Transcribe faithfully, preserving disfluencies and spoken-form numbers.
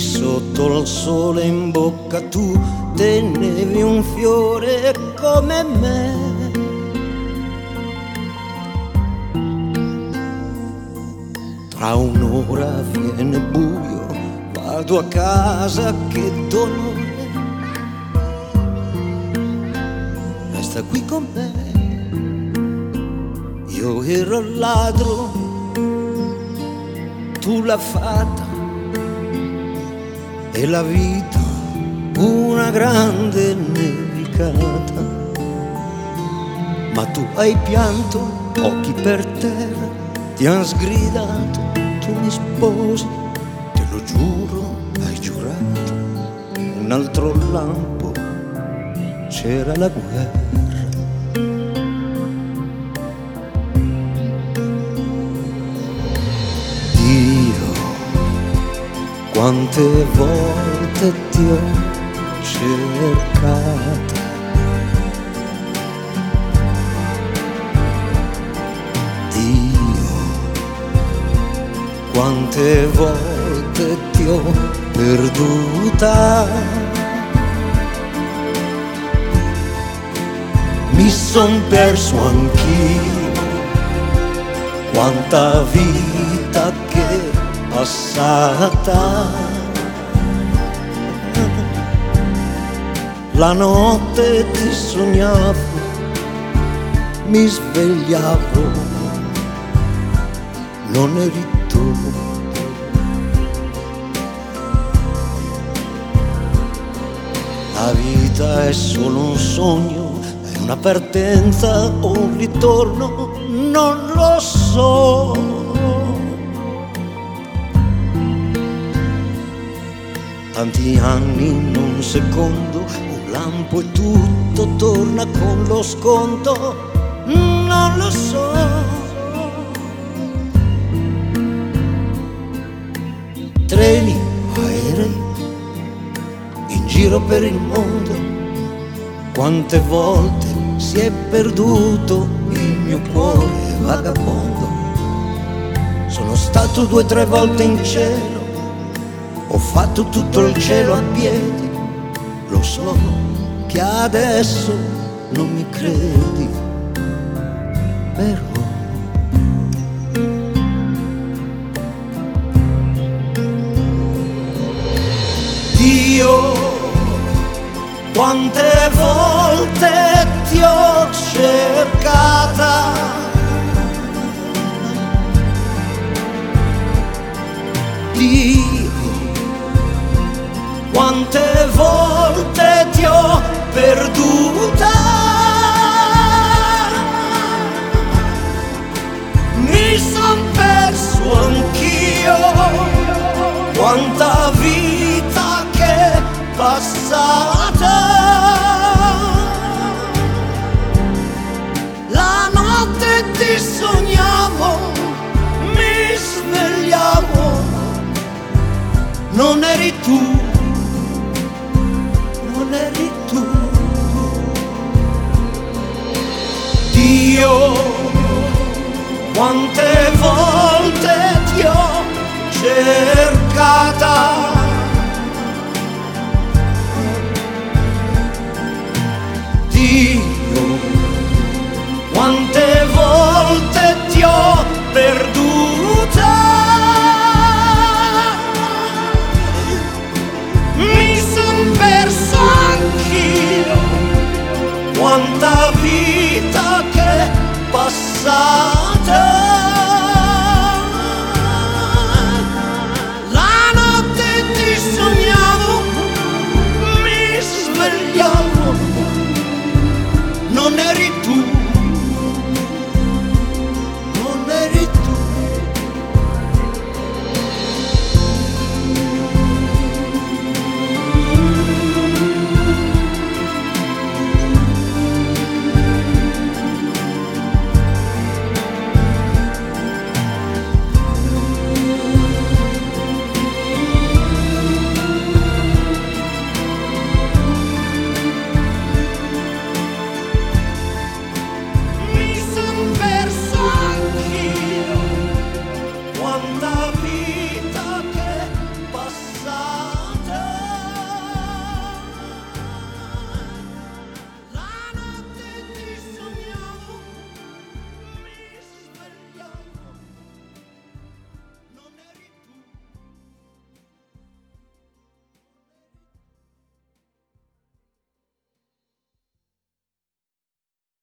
sotto il sole in bocca tu tenevi un fiore come me. Tra un'ora viene buio, vado a casa, che dolore. Resta qui con me. Io ero il ladro, tu la fata, e la vita una grande nevicata. Ma tu hai pianto, occhi per terra, ti han sgridato, tu mi sposi, te lo giuro, hai giurato. Un altro lampo, c'era la guerra. Io quante volte ti ho cercata, Dio quante volte ti ho perduta. Mi son perso anch'io, quanta vita che è passata. La notte ti sognavo, mi svegliavo, non eri tu. La vita è solo un sogno, è una partenza o un ritorno, non lo so. Tanti anni in un secondo, un lampo e tutto torna con lo sconto, non lo so. Treni, aerei, in giro per il mondo, quante volte si è perduto il mio cuore vagabondo. Sono stato due o tre volte in cielo, ho fatto tutto il cielo a piedi. Lo so che adesso non mi credi, però Dio quante volte ti ho cercata, Dio quante volte ti ho perduta. Mi son perso anch'io, quanta vita che è passata. La notte ti sognavo, mi svegliavo, non eri tu, non eri tu. Dio quante volte ti ho cercata, Dio quante volte ti ho perduta. Mi son perso anch'io, quanta vita che è passata.